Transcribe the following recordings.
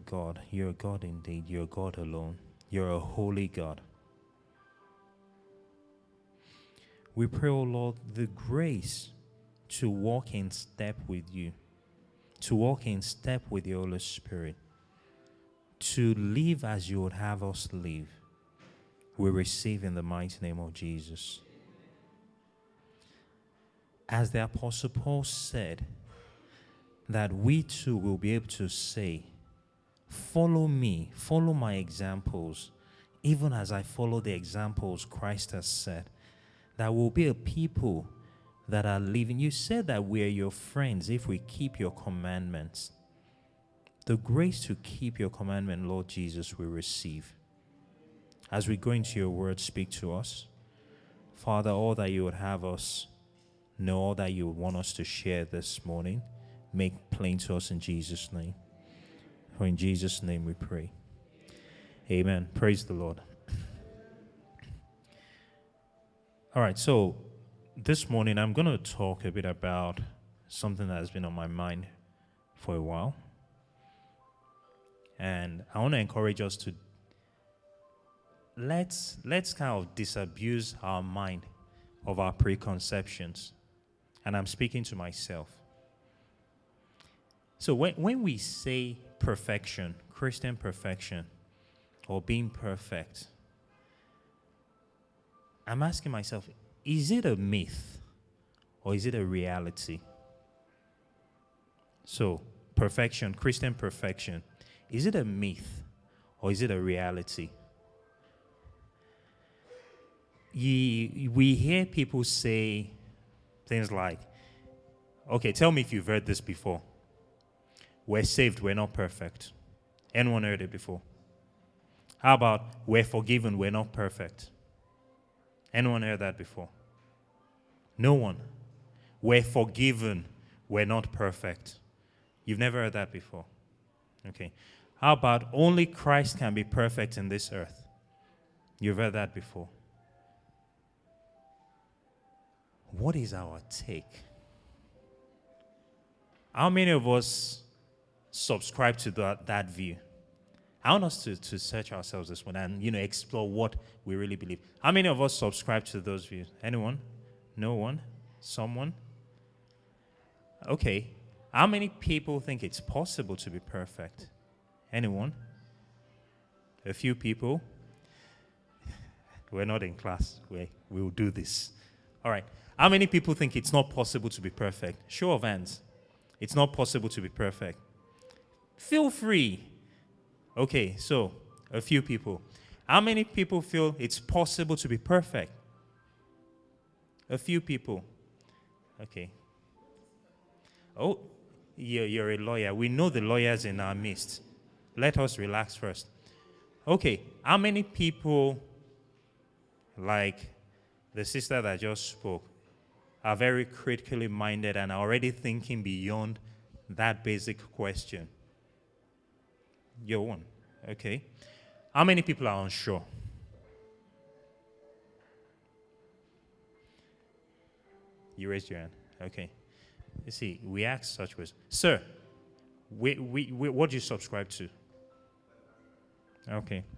God. You're a God indeed. You're God alone. You're a holy God. We pray, O Lord, the grace to walk in step with you, to walk in step with the Holy Spirit, to live as you would have us live. We receive in the mighty name of Jesus. As the Apostle Paul said, that we too will be able to say, follow me, follow my examples, even as I follow the examples Christ has set. That will be a people that are living. You said that we are your friends if we keep your commandments. The grace to keep your commandment, Lord Jesus, we receive. As we go into your word, speak to us. Father, all that you would have us know, all that you would want us to share this morning, make plain to us in Jesus' name. For in Jesus' name we pray. Amen. Praise the Lord. All right, so this morning I'm going to talk a bit about something that has been on my mind for a while. And I want to encourage us to let's kind of disabuse our mind of our preconceptions. And I'm speaking to myself. So when we say perfection, Christian perfection, or being perfect, I'm asking myself, is it a myth or is it a reality? So, perfection, Christian perfection, is it a myth or is it a reality? We hear people say things like, okay, tell me if you've heard this before. We're saved, we're not perfect. Anyone heard it before? How about we're forgiven, we're not perfect? Anyone heard that before? No one. We're forgiven, we're not perfect. You've never heard that before? Okay. How about only Christ can be perfect in this earth? You've heard that before? What is our take? How many of us subscribe to that view? I want us to search ourselves this one and, explore what we really believe. How many of us subscribe to those views? Anyone? No one? Someone? Okay. How many people think it's possible to be perfect? Anyone? A few people? We're not in class. We'll do this. All right. How many people think it's not possible to be perfect? Show of hands. It's not possible to be perfect. Feel free. Okay, so a few people. How many people feel it's possible to be perfect? A few people. Okay. Oh, you're a lawyer. We know the lawyers in our midst. Let us relax first. Okay, how many people, like the sister that just spoke, are very critically minded and are already thinking beyond that basic question? You're one. Okay. How many people are unsure? You raised your hand. Okay. You see, we ask such questions. Sir, what do you subscribe to? Okay.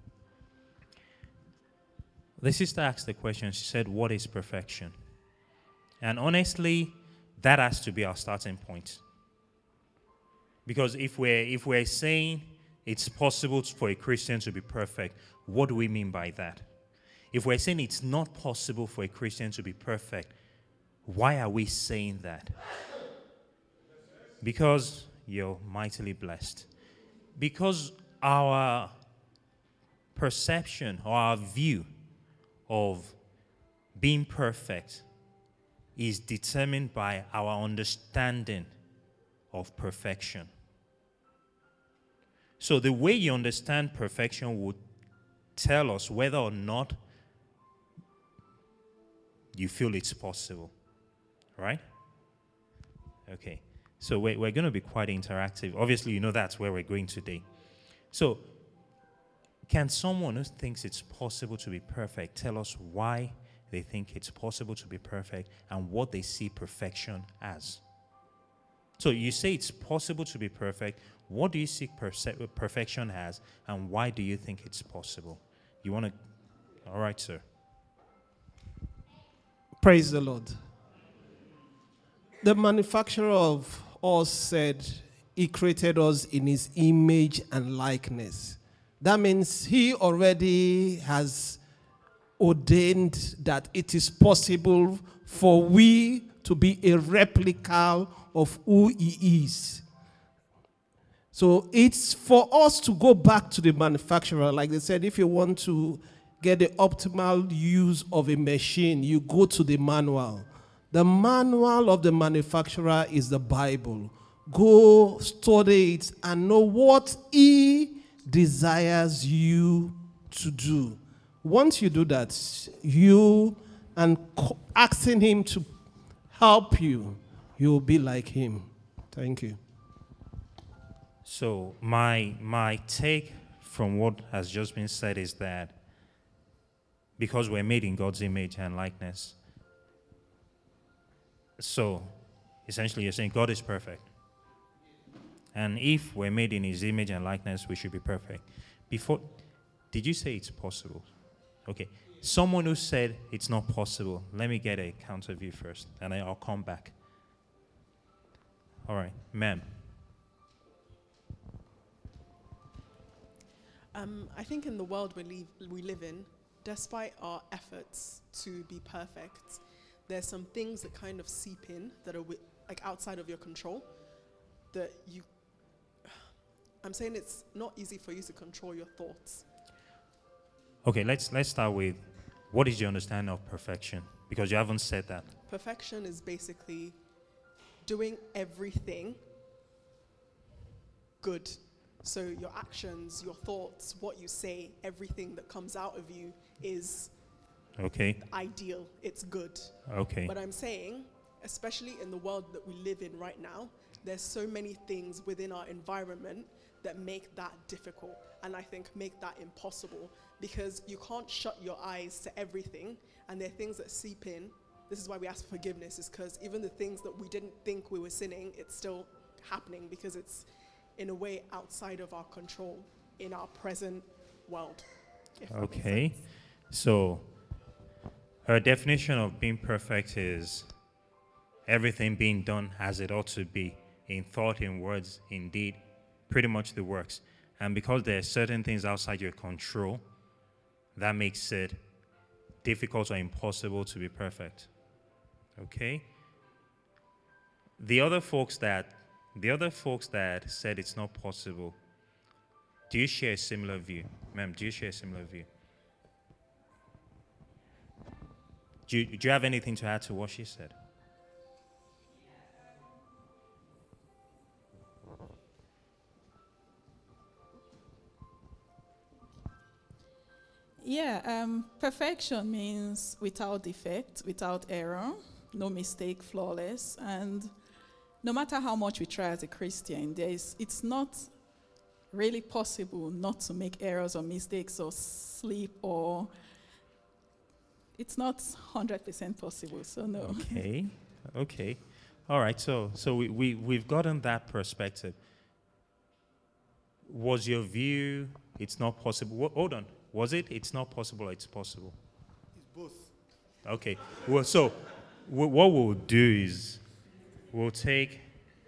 The sister asked the question. She said, what is perfection? And honestly, that has to be our starting point. Because if we're saying it's possible for a Christian to be perfect, what do we mean by that? If we're saying it's not possible for a Christian to be perfect, why are we saying that? Because you're mightily blessed. Because our perception or our view of being perfect is determined by our understanding of perfection. So the way you understand perfection would tell us whether or not you feel it's possible. Right? Okay. So we're going to be quite interactive. Obviously, that's where we're going today. So can someone who thinks it's possible to be perfect tell us why they think it's possible to be perfect and what they see perfection as? So you say it's possible to be perfect. What do you see perfection as, and why do you think it's possible? You want to? All right, sir. Praise the Lord. The manufacturer of us said he created us in his image and likeness. That means he already has ordained that it is possible for we to be a replica of who he is. So it's for us to go back to the manufacturer. Like they said, if you want to get the optimal use of a machine, you go to the manual. The manual of the manufacturer is the Bible. Go study it and know what he desires you to do. Once you do that, you and asking him to help you, you'll be like him. Thank you. So my take from what has just been said is that because we're made in God's image and likeness, so essentially you're saying God is perfect. And if we're made in his image and likeness, we should be perfect. Did you say it's possible? Okay. Someone who said it's not possible, let me get a counter view first, and then I'll come back. All right, ma'am. I think in the world we live in, despite our efforts to be perfect, there's some things that kind of seep in that are like outside of your control. I'm saying it's not easy for you to control your thoughts. Okay, let's start with what is your understanding of perfection? Because you haven't said that. Perfection is basically doing everything good. So your actions, your thoughts, what you say, everything that comes out of you is ideal. It's good. Okay. But I'm saying, especially in the world that we live in right now, there's so many things within our environment that make that difficult, and I think make that impossible, because you can't shut your eyes to everything, and there are things that seep in. This is why we ask for forgiveness, is because even the things that we didn't think we were sinning, it's still happening because it's in a way outside of our control in our present world. Okay, so her definition of being perfect is everything being done as it ought to be, in thought, in words, in deed, pretty much the works. And because there are certain things outside your control, that makes it difficult or impossible to be perfect. Okay? The other folks that said it's not possible, do you share a similar view? Ma'am, do you share a similar view? Do you have anything to add to what she said? Yeah, perfection means without defect, without error, no mistake, flawless. And no matter how much we try as a Christian, it's not really possible not to make errors or mistakes or sleep, or it's not 100% possible, so no. Okay. All right, so we've gotten that perspective. Was your view, it's not possible? Hold on. Was it, it's not possible, or it's possible? It's both. Okay. Well, so what we'll do is we'll take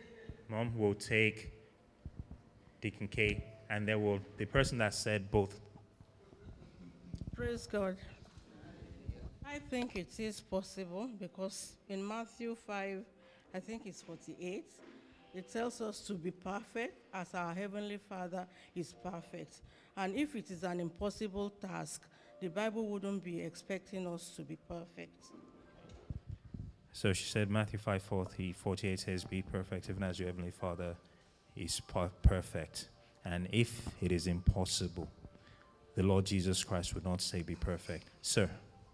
Deacon K, and then the person that said both. Praise God. I think it is possible because in Matthew 5, I think it's 48, it tells us to be perfect as our Heavenly Father is perfect. And if it is an impossible task, the Bible wouldn't be expecting us to be perfect. So she said Matthew 5:48 says, be perfect even as your Heavenly Father is perfect. And if it is impossible, the Lord Jesus Christ would not say be perfect. Sir?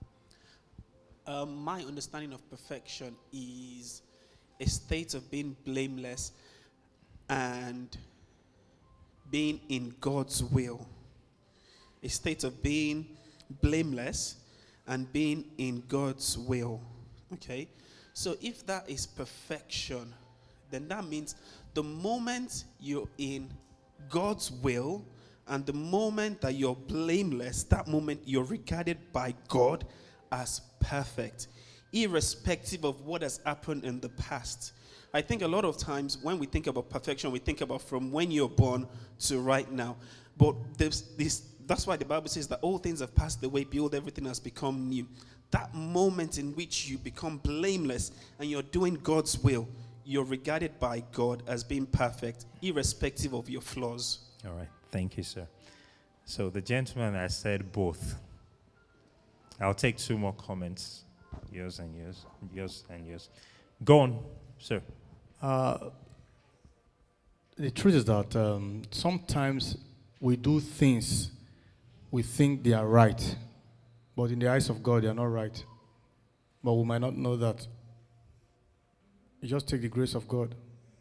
My understanding of perfection is a state of being blameless and being in God's will. A state of being blameless and being in God's will. Okay? So if that is perfection, then that means the moment you're in God's will, and the moment that you're blameless, that moment you're regarded by God as perfect, irrespective of what has happened in the past. I think a lot of times when we think about perfection, we think about from when you're born to right now. But that's why the Bible says that all things have passed away, behold, everything has become new. That moment in which you become blameless and you're doing God's will, you're regarded by God as being perfect, irrespective of your flaws. All right. Thank you, sir. So the gentleman has said both. I'll take 2 more comments. Yours and yours. Yours and yours. Go on, sir. The truth is that sometimes we do things we think they are right, but in the eyes of God, they are not right. But we might not know that. You just take the grace of God.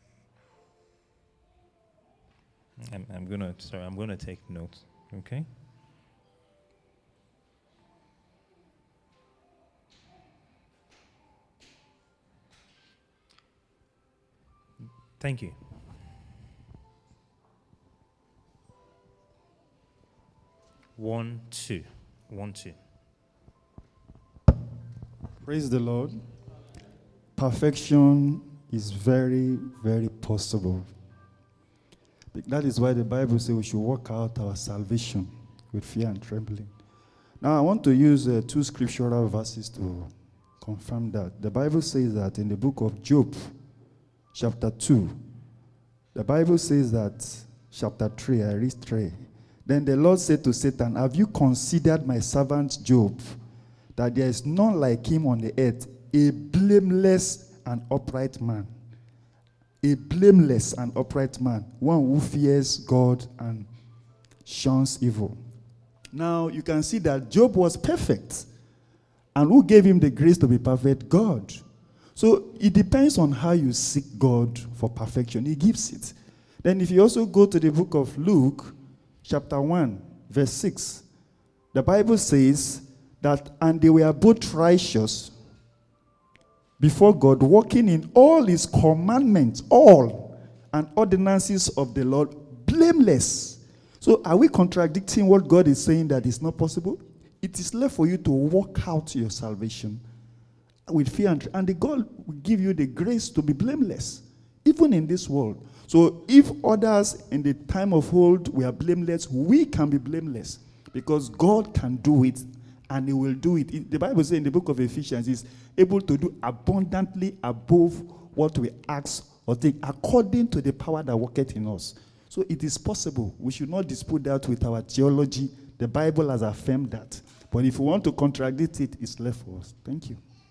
I'm gonna take notes. Okay. Thank you. One, two. Praise the Lord. Perfection is very, very possible. That is why the Bible says we should work out our salvation with fear and trembling. Now, I want to use 2 scriptural verses to confirm that. The Bible says that in the book of Job, chapter 2, the Bible says that, chapter 3, I read 3. Then the Lord said to Satan, have you considered my servant Job, that there is none like him on the earth, a blameless and upright man? A blameless and upright man, one who fears God and shuns evil. Now, you can see that Job was perfect. And who gave him the grace to be perfect? God. So it depends on how you seek God for perfection. He gives it. Then if you also go to the book of Luke, chapter 1, verse 6, the Bible says that, and they were both righteous before God, walking in all his commandments, all, and ordinances of the Lord, blameless. So are we contradicting what God is saying that is not possible? It is left for you to work out your salvation with fear, and the God will give you the grace to be blameless, even in this world. So if others in the time of old were blameless, we can be blameless, because God can do it, and he will do it. The Bible says in the book of Ephesians, he's able to do abundantly above what we ask or think, according to the power that worketh in us. So it is possible. We should not dispute that with our theology. The Bible has affirmed that. But if we want to contradict it, it's left for us. Thank you.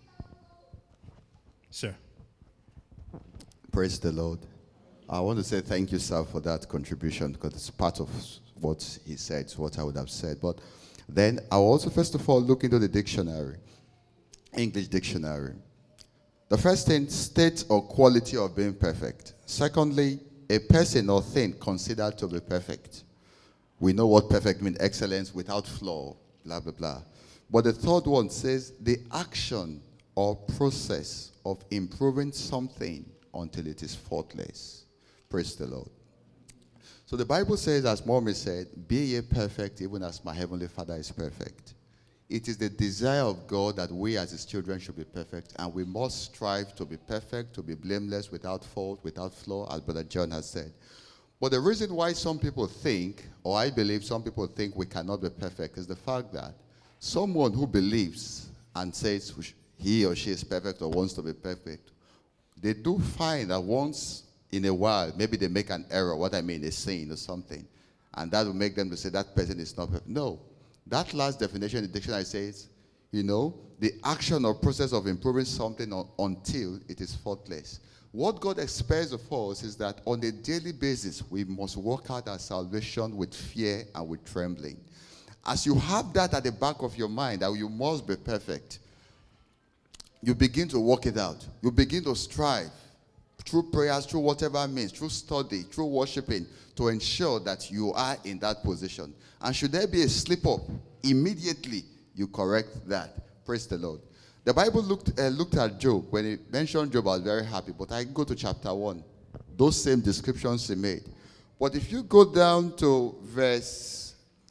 Sir. Praise the Lord. I want to say thank you, sir, for that contribution, because it's part of what he said, it's what I would have said. But then I'll also, first of all, look into the dictionary, English dictionary. The first thing, state or quality of being perfect. Secondly, a person or thing considered to be perfect. We know what perfect means, excellence without flaw, blah, blah, blah. But the third one says the action or process of improving something until it is faultless. Praise the Lord. So the Bible says, as Mommy said, be ye perfect even as my heavenly Father is perfect. It is the desire of God that we as his children should be perfect, and we must strive to be perfect, to be blameless, without fault, without flaw, as Brother John has said. But the reason why some people think, or I believe some people think we cannot be perfect, is the fact that someone who believes and says he or she is perfect or wants to be perfect, they do find that once in a while, maybe they make an error, what I mean, a sin or something, and that will make them to say that person is not perfect. No. That last definition in the dictionary says, the action or process of improving something until it is faultless. What God expects of us is that on a daily basis, we must work out our salvation with fear and with trembling. As you have that at the back of your mind, that you must be perfect, you begin to work it out. You begin to strive through prayers, through whatever means, through study, through worshiping, to ensure that you are in that position. And should there be a slip-up, immediately you correct that. Praise the Lord. The Bible looked at Job. When it mentioned Job, I was very happy. But I go to chapter 1. Those same descriptions he made. But if you go down to verse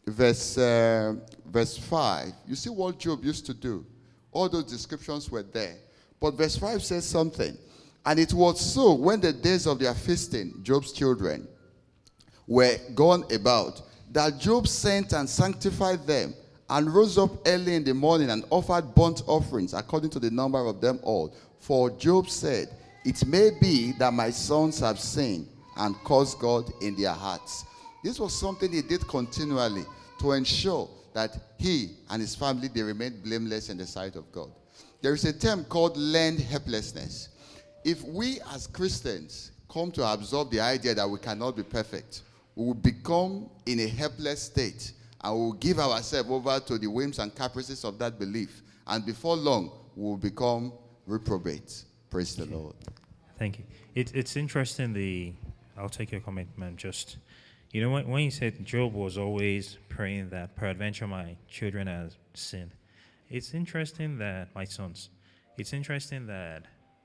5, you see what Job used to do. All those descriptions were there. But verse 5 says something. And it was so when the days of their feasting, Job's children, were gone about, that Job sent and sanctified them, and rose up early in the morning and offered burnt offerings according to the number of them all. For Job said, it may be that my sons have sinned and caused God in their hearts. This was something he did continually to ensure that he and his family, they remained blameless in the sight of God. There is a term called learned helplessness. If we as Christians come to absorb the idea that we cannot be perfect, we will become in a helpless state, and we will give ourselves over to the whims and caprices of that belief. And before long, we will become reprobates. Praise the Lord. Thank you. It's interesting, I'll take your comment, man. Just, you know, when you said Job was always praying that peradventure my children have sinned, it's interesting that, my sons, it's interesting that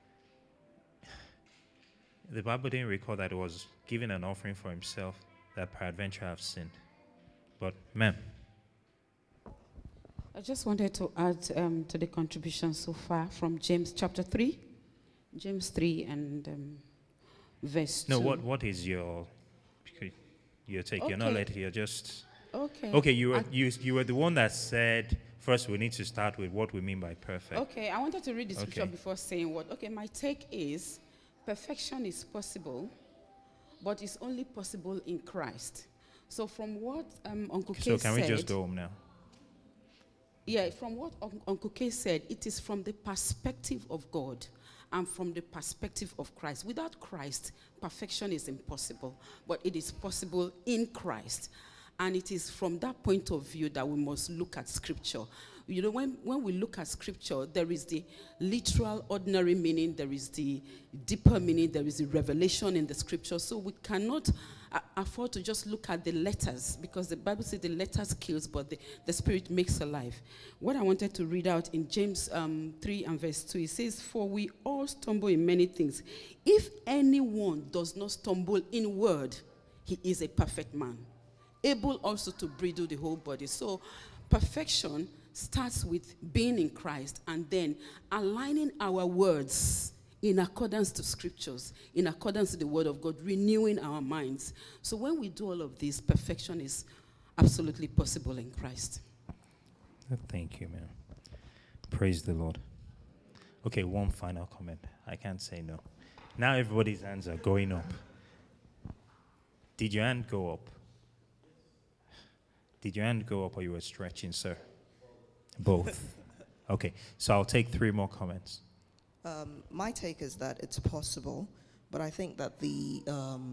the Bible didn't record that it was giving an offering for himself that peradventure have sinned. But, ma'am. I just wanted to add to the contribution so far from James chapter 3. James 3 and verse 2. No, what is your take? Okay. You're not letting, you're just... Okay. Okay, you were the one that said, first we need to start with what we mean by perfect. Okay, I wanted to read the scripture before saying what. Okay, my take is, perfection is possible, but it's only possible in Christ. So from what Uncle K said... So can we just go home now? Yeah, from what Uncle K said, it is from the perspective of God and from the perspective of Christ. Without Christ, perfection is impossible, but it is possible in Christ. And it is from that point of view that we must look at Scripture. You know, when we look at Scripture, there is the literal, ordinary meaning, there is the deeper meaning, there is the revelation in the Scripture. So we cannot afford to just look at the letters, because the Bible says the letters kills, but the Spirit makes alive. What I wanted to read out in James 3 and verse 2, it says, for we all stumble in many things. If anyone does not stumble in word, he is a perfect man, able also to bridle the whole body. So perfection starts with being in Christ and then aligning our words in accordance to scriptures, in accordance to the word of God, renewing our minds. So when we do all of this, perfection is absolutely possible in Christ. Thank you, man. Praise the Lord. Okay, one final comment. I can't say no. Now everybody's hands are going up. Did your hand go up? Did your hand go up or you were stretching, sir? Both. Okay, so I'll take 3 more comments. My take is that it's possible, but I think that the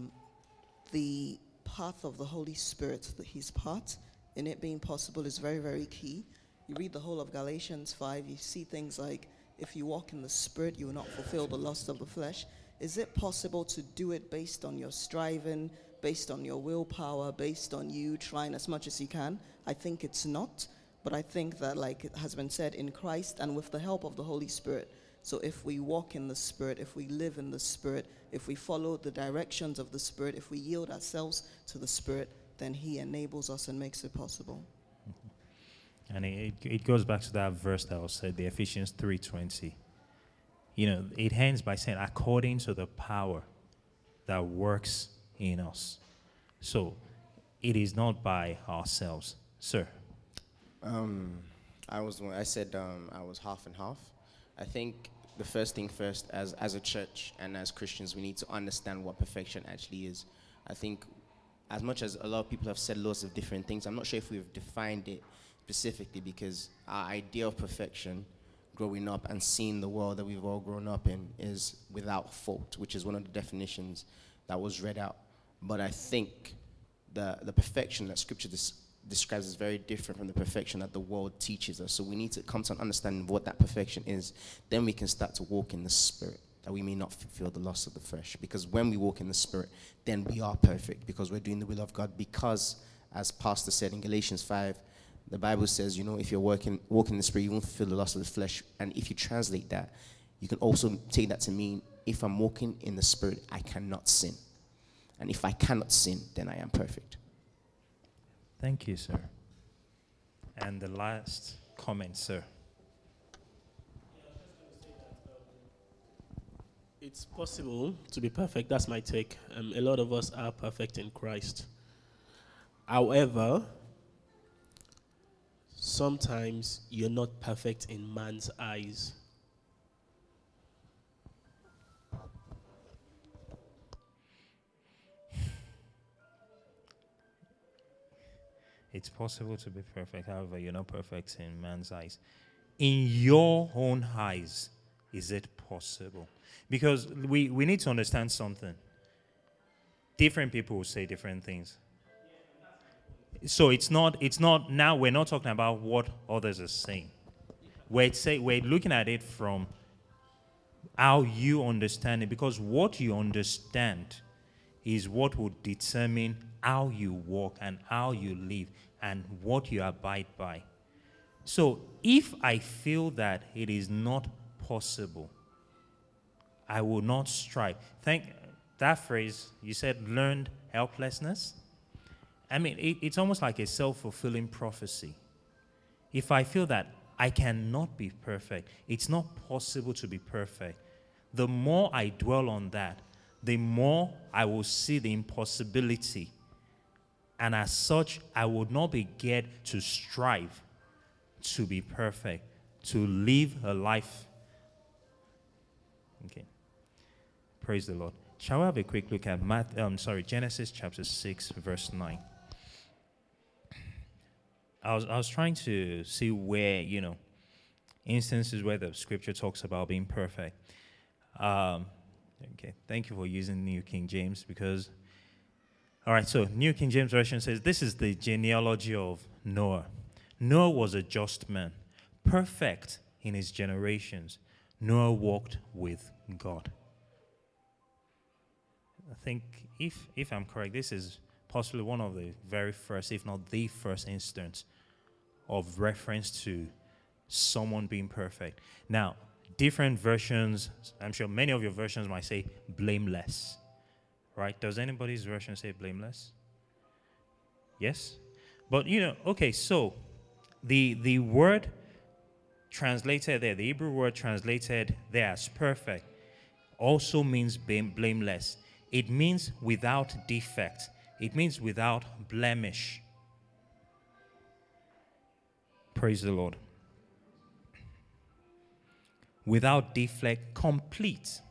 path of the Holy Spirit, his part in it being possible, is very, very key. You read the whole of Galatians 5, you see things like, if you walk in the Spirit, you will not fulfill the lust of the flesh. Is it possible to do it based on your striving, based on your willpower, based on you trying as much as you can? I think it's not. But I think that, like it has been said, in Christ and with the help of the Holy Spirit. So if we walk in the Spirit, if we live in the Spirit, if we follow the directions of the Spirit, if we yield ourselves to the Spirit, then he enables us and makes it possible. And it goes back to that verse that was said, the Ephesians 3:20. You know, it ends by saying, according to the power that works in us. So it is not by ourselves. Sir. I said I was half and half. I think the first thing first, as a church and as Christians, we need to understand what perfection actually is. I think as much as a lot of people have said lots of different things, I'm not sure if we've defined it specifically, because our idea of perfection growing up and seeing the world that we've all grown up in is without fault, which is one of the definitions that was read out. But I think the perfection that Scripture describes is very different from the perfection that the world teaches us. So we need to come to an understanding of what that perfection is. Then we can start to walk in the Spirit, that we may not fulfill the lust of the flesh. Because when we walk in the Spirit, then we are perfect, because we're doing the will of God. Because, as Pastor said in Galatians 5, the Bible says, you know, if you're walking in the Spirit, you won't fulfill the lust of the flesh. And if you translate that, you can also take that to mean, if I'm walking in the Spirit, I cannot sin. And if I cannot sin, then I am perfect. Thank you, sir. And the last comment, sir. It's possible to be perfect. That's my take. A lot of us are perfect in Christ. However, sometimes you're not perfect in man's eyes. It's possible to be perfect, however, you're not perfect in man's eyes. In your own eyes, is it possible? Because we need to understand something. Different people will say different things. So it's not now we're not talking about what others are saying. We're looking at it from how you understand it, because what you understand is what will determine how you walk and how you live and what you abide by. So if I feel that it is not possible, I will not strive. That phrase, you said learned helplessness. I mean, it's almost like a self-fulfilling prophecy. If I feel that I cannot be perfect, it's not possible to be perfect, the more I dwell on that, the more I will see the impossibility. And as such, I would not be geared to strive to be perfect, to live a life. Okay. Praise the Lord. Shall we have a quick look at Genesis chapter 6, verse 9. I was trying to see where, instances where the scripture talks about being perfect. Okay, thank you for using New King James, because, all right, so New King James Version says, this is the genealogy of Noah. Noah was a just man, perfect in his generations. Noah walked with God. I think, if I'm correct, this is possibly one of the very first, if not the first instance of reference to someone being perfect. Now, different versions, I'm sure many of your versions might say blameless, right? Does anybody's version say blameless? Yes? But, okay, so the word translated there, the Hebrew word translated there as perfect, also means blameless. It means without defect. It means without blemish. Praise the Lord. Without defect, complete.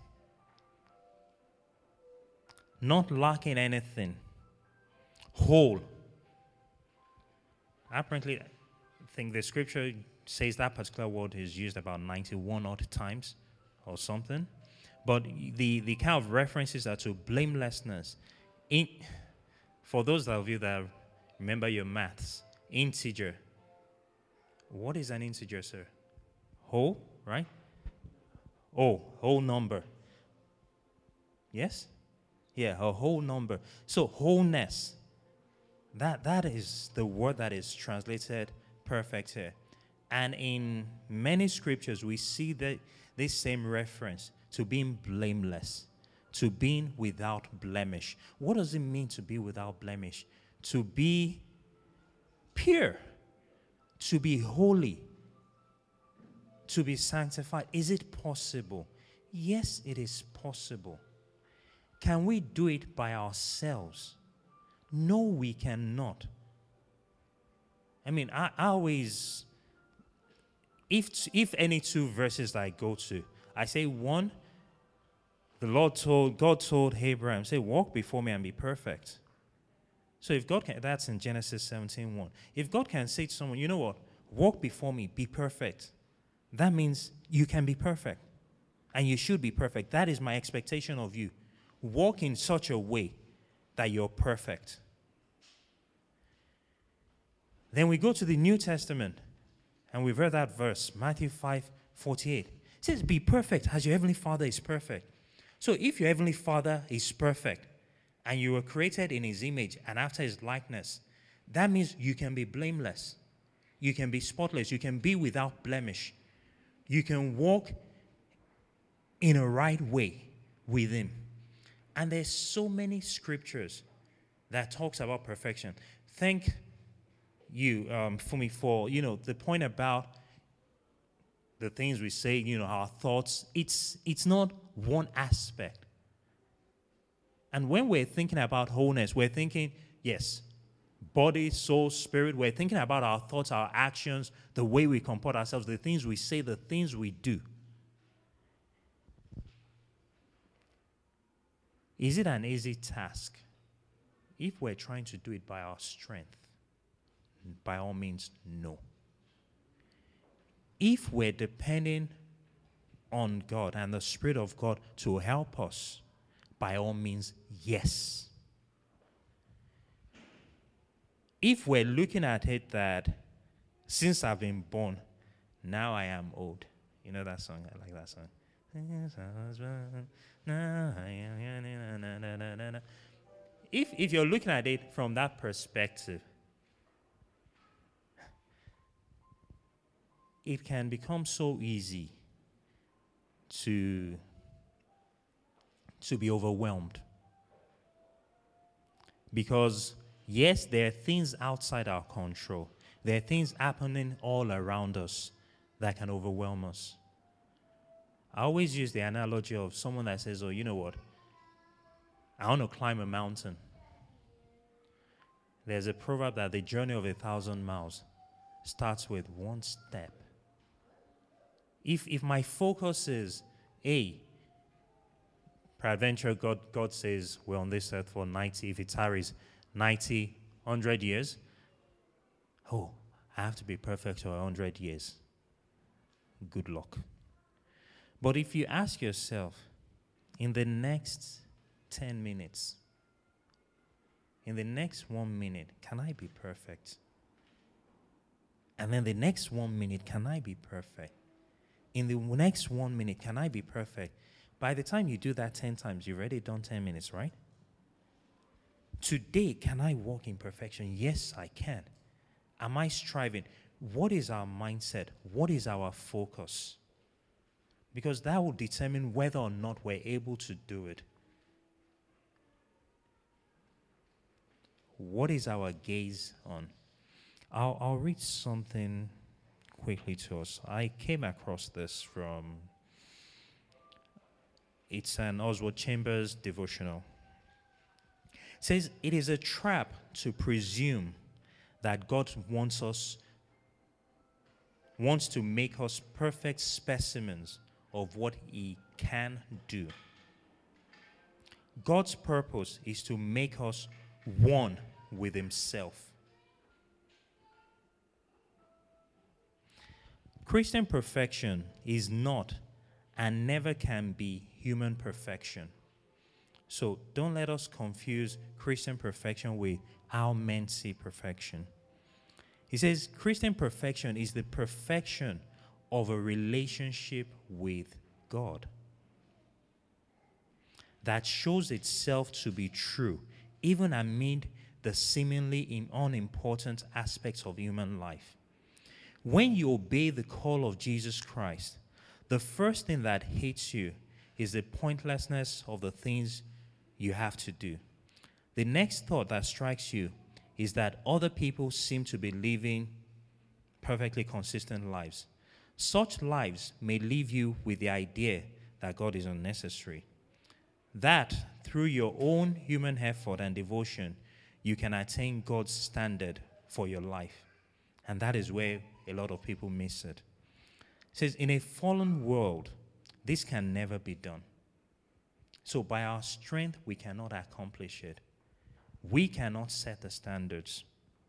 Not lacking anything. Whole. Apparently, I think the scripture says that particular word is used about 91 odd times or something. But the kind of references are to blamelessness. For those of you that remember your maths, integer. What is an integer, sir? Whole, right? Oh, whole number. Yes? Yeah, a whole number. So wholeness. That is the word that is translated perfect here. And in many scriptures, we see this same reference to being blameless, to being without blemish. What does it mean to be without blemish? To be pure, to be holy, to be sanctified. Is it possible? Yes, it is possible. Can we do it by ourselves? No, we cannot. I mean, I always, if any two verses that I go to, I say one, God told Abraham, say, walk before me and be perfect. So if God can, that's in Genesis 17:1. If God can say to someone, you know what, walk before me, be perfect, that means you can be perfect. And you should be perfect. That is my expectation of you. Walk in such a way that you're perfect. Then we go to the New Testament, and we've read that verse, Matthew 5:48. It says, be perfect as your heavenly Father is perfect. So if your heavenly Father is perfect, and you were created in his image and after his likeness, that means you can be blameless. You can be spotless. You can be without blemish. You can walk in a right way with him. And there's so many scriptures that talks about perfection. Thank you, Fumi, for, the point about the things we say, our thoughts. It's not one aspect. And when we're thinking about wholeness, we're thinking, yes, body, soul, spirit. We're thinking about our thoughts, our actions, the way we comport ourselves, the things we say, the things we do. Is it an easy task? If we're trying to do it by our strength, by all means, no. If we're depending on God and the Spirit of God to help us, by all means, yes. If we're looking at it that since I've been born, now I am old. You know that song? I like that song. If you're looking at it from that perspective, it can become so easy to be overwhelmed. Because, yes, there are things outside our control. There are things happening all around us that can overwhelm us. I always use the analogy of someone that says, oh, you know what? I want to climb a mountain. There's a proverb that the journey of 1,000 miles starts with one step. If my focus is, hey, peradventure God says we're on this earth for 90, if it tarries 90, 100 years, oh, I have to be perfect for 100 years. Good luck. But if you ask yourself, in the next 10 minutes, in the next 1 minute, can I be perfect? And then the next 1 minute, can I be perfect? In the next 1 minute, can I be perfect? By the time you do that 10 times, you've already done 10 minutes, right? Today, can I walk in perfection? Yes, I can. Am I striving? What is our mindset? What is our focus? Because that will determine whether or not we're able to do it. What is our gaze on? I'll read something quickly to us. I came across this it's an Oswald Chambers devotional. It says, it is a trap to presume that God wants to make us perfect specimens of what He can do. God's purpose is to make us one with Himself. Christian perfection is not and never can be human perfection. So don't let us confuse Christian perfection with how men see perfection. He says Christian perfection is the perfection of a relationship with God that shows itself to be true, even amid the seemingly unimportant aspects of human life. When you obey the call of Jesus Christ, the first thing that hits you is the pointlessness of the things you have to do. The next thought that strikes you is that other people seem to be living perfectly consistent lives. Such lives may leave you with the idea that God is unnecessary. That, through your own human effort and devotion, you can attain God's standard for your life. And that is where a lot of people miss it. It says, in a fallen world, this can never be done. So by our strength, we cannot accomplish it. We cannot set the standards.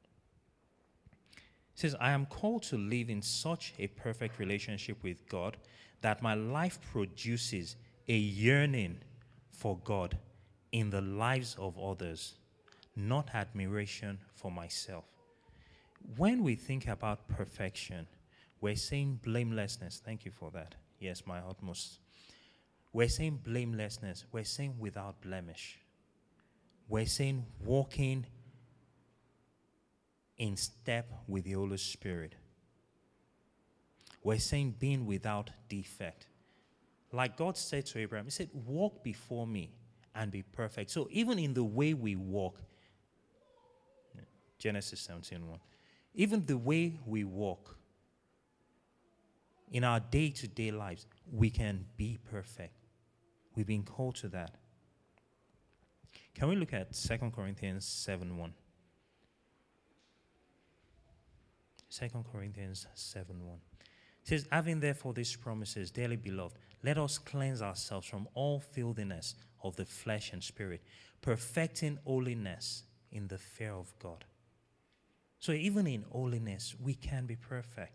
It says, I am called to live in such a perfect relationship with God that my life produces a yearning for God in the lives of others, not admiration for myself. When we think about perfection, we're saying blamelessness. Thank you for that. Yes, my utmost. We're saying blamelessness. We're saying without blemish. We're saying walking in step with the Holy Spirit. We're saying being without defect. Like God said to Abraham, He said, walk before me and be perfect. So even in the way we walk, Genesis 17:1, even the way we walk in our day-to-day lives, we can be perfect. We've been called to that. Can we look at 2 Corinthians 7:1? 2 Corinthians 7:1. It says, having therefore these promises, dearly beloved, let us cleanse ourselves from all filthiness of the flesh and spirit, perfecting holiness in the fear of God. So even in holiness, we can be perfect.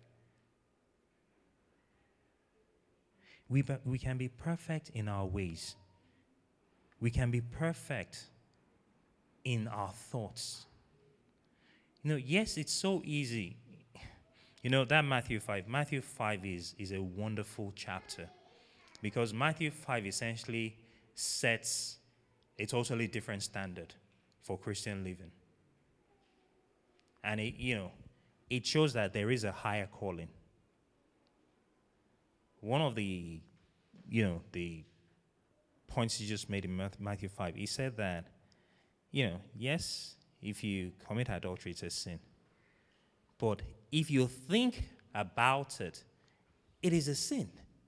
We can be perfect in our ways. We can be perfect in our thoughts. Yes, it's so easy. That Matthew 5 is a wonderful chapter, because Matthew 5 essentially sets a totally different standard for Christian living. And it shows that there is a higher calling. One of the points he just made in Matthew 5, he said that, yes, if you commit adultery, it's a sin. But if you think about it, it is a sin.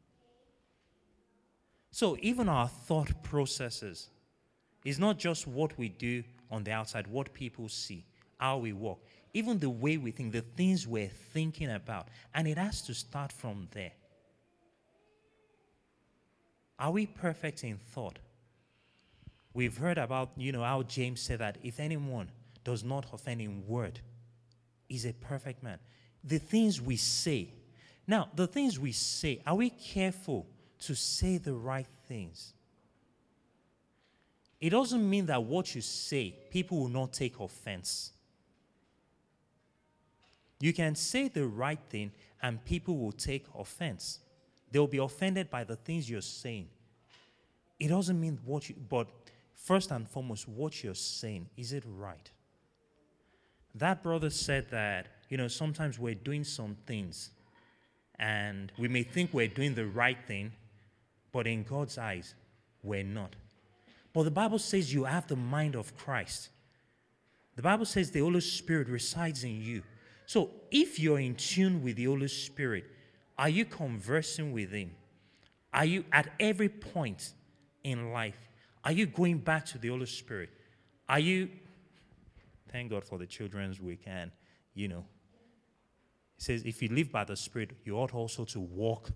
So even our thought processes is not just what we do on the outside, what people see, how we walk. Even the way we think, the things we're thinking about. And it has to start from there. Are we perfect in thought? We've heard about, how James said that if anyone does not offend in word, is a perfect man. The things we say. Now, the things we say, are we careful to say the right things? It doesn't mean that what you say, people will not take offense. You can say the right thing and people will take offense. They'll be offended by the things you're saying. It doesn't mean but first and foremost, what you're saying, is it right? That brother said that, sometimes we're doing some things and we may think we're doing the right thing, but in God's eyes, we're not. But the Bible says you have the mind of Christ. The Bible says the Holy Spirit resides in you. So if you're in tune with the Holy Spirit, are you conversing with Him? Are you at every point in life, are you going back to the Holy Spirit? Are you, thank God for the children's weekend, It says if you live by the Spirit, you ought also to walk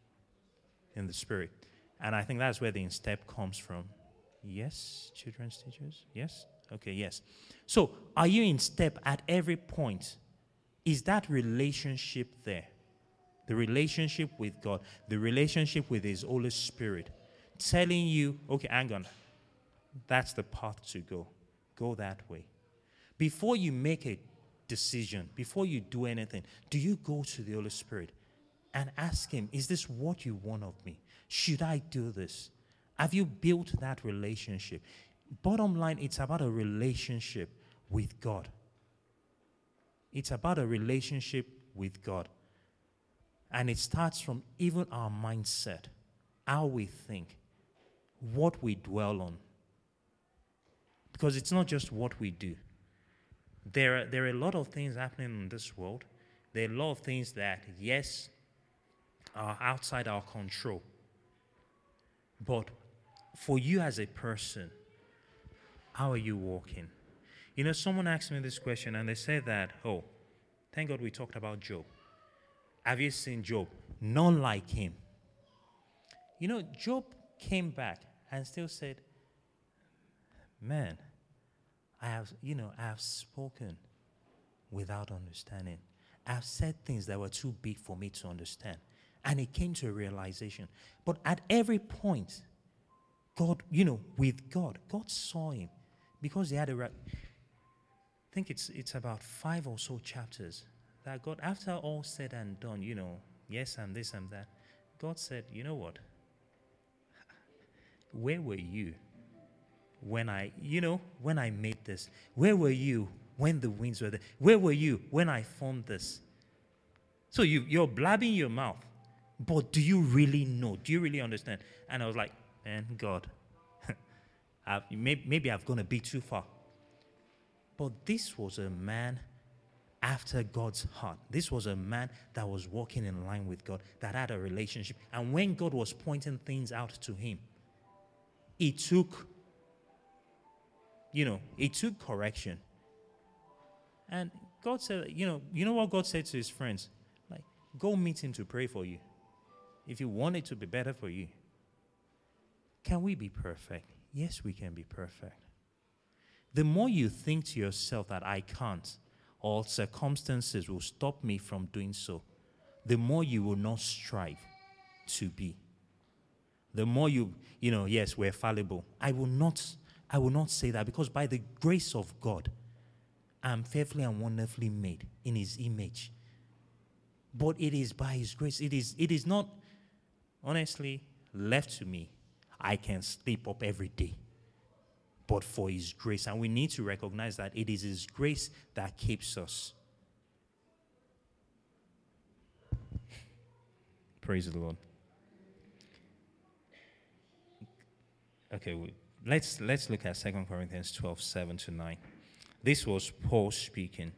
in the Spirit. And I think that's where the in step comes from. Yes, children's teachers? Yes? Okay, yes. So are you in step at every point? Is that relationship there? The relationship with God, the relationship with His Holy Spirit, telling you, okay, hang on, that's the path to go. Go that way. Before you make a decision, before you do anything, do you go to the Holy Spirit and ask Him, is this what you want of me? Should I do this? Have you built that relationship? Bottom line, it's about a relationship with God. It's about a relationship with God. And it starts from even our mindset, how we think, what we dwell on. Because it's not just what we do. There are a lot of things happening in this world. There are a lot of things that, yes, are outside our control. But for you as a person, how are you walking? Someone asked me this question and they said that, oh, thank God we talked about Job. Have you seen Job? None like him. Job came back and still said, man, I have spoken without understanding. I have said things that were too big for me to understand. And he came to a realization. But at every point, God, with God saw him because he had a right. I think it's about 5 or so chapters that God, after all said and done, yes, and this and that, God said, you know what? Where were you when I made this? Where were you when the winds were there? Where were you when I formed this? So you're blabbing your mouth, but do you really know? Do you really understand? And I was like, man, God, maybe I've gone a bit too far. But this was a man after God's heart. This was a man that was walking in line with God, that had a relationship. And when God was pointing things out to him, it took correction. And God said, you know what God said to his friends? Like, go meet him to pray for you. If you want it to be better for you. Can we be perfect? Yes, we can be perfect. The more you think to yourself that I can't, or circumstances will stop me from doing so, the more you will not strive to be. The more yes, we're fallible. I will not say that, because by the grace of God, I'm fearfully and wonderfully made in his image. But it is by his grace. It is not, honestly, left to me. I can sleep up every day, but for his grace. And we need to recognize that it is his grace that keeps us. Praise the Lord. Okay, let's look at 2 Corinthians 12, 7-9. This was Paul speaking.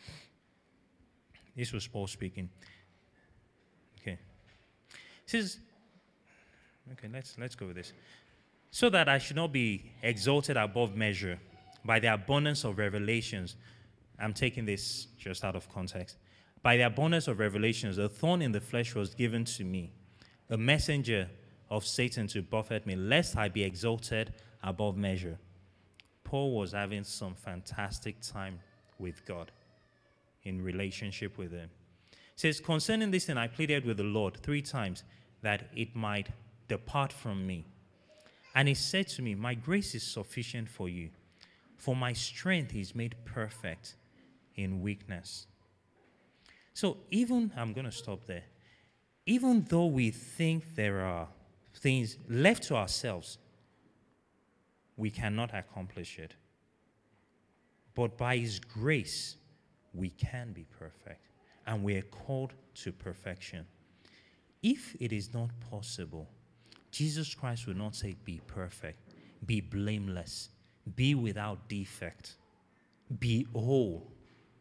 Okay. It says, okay, let's go with this. So that I should not be exalted above measure by the abundance of revelations. I'm taking this just out of context. By the abundance of revelations, a thorn in the flesh was given to me, a messenger of Satan to buffet me, lest I be exalted above measure. Paul was having some fantastic time with God, in relationship with him. It says, concerning this thing, I pleaded with the Lord 3 times that it might depart from me. And he said to me, my grace is sufficient for you, for my strength is made perfect in weakness. So I'm going to stop there. Even though we think there are things left to ourselves, we cannot accomplish it. But by his grace, we can be perfect. And we are called to perfection. If it is not possible, Jesus Christ will not say, be perfect, be blameless, be without defect, be whole,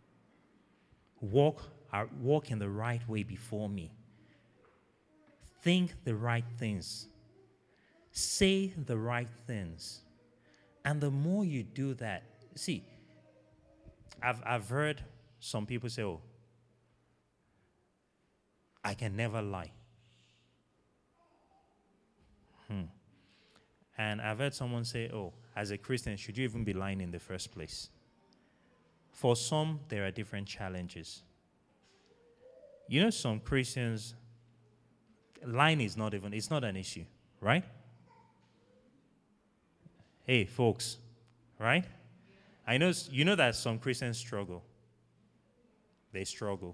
walk in the right way before me, think the right things, say the right things. And the more you do that, see, I've heard some people say, oh, I can never lie. And I've heard someone say, oh, as a Christian, should you even be lying in the first place? For some, there are different challenges. You know, some Christians, lying is not an issue, right? Hey, folks, right? You know that some Christians struggle. They struggle.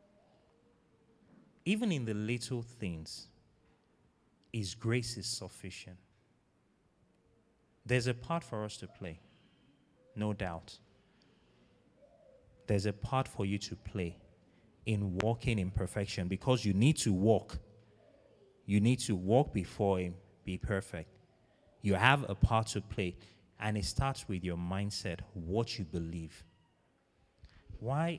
Even in the little things, his grace is sufficient. There's a part for us to play, no doubt. There's a part for you to play in walking in perfection, because you need to walk. You need to walk before him, be perfect. You have a part to play, and it starts with your mindset, what you believe. Why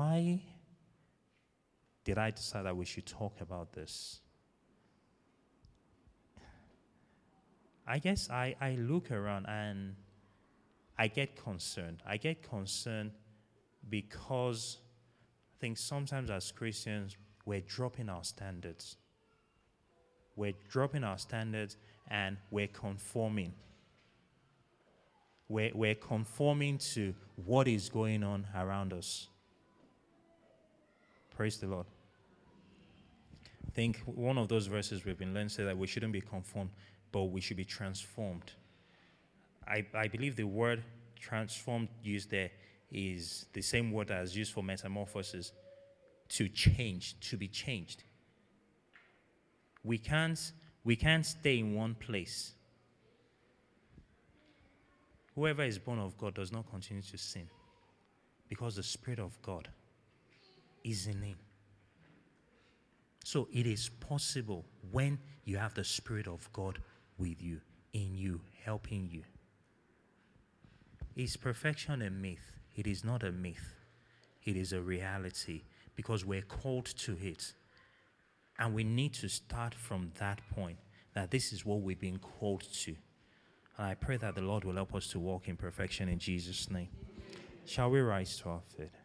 did I decide that we should talk about this? I guess I look around and I get concerned. I get concerned because I think sometimes as Christians, we're dropping our standards. We're dropping our standards and we're conforming. We're conforming to what is going on around us. Praise the Lord. I think one of those verses we've been learning says that we shouldn't be conformed, but we should be transformed. I believe the word transformed used there is the same word that is used for metamorphosis, to change, to be changed. We can't stay in one place. Whoever is born of God does not continue to sin, because the Spirit of God is in him. So it is possible when you have the Spirit of God with you, in you, helping you. Is perfection a myth? It is not a myth. It is a reality because we're called to it. And we need to start from that point, that this is what we've been called to. And I pray that the Lord will help us to walk in perfection in Jesus' name. Shall we rise to our feet?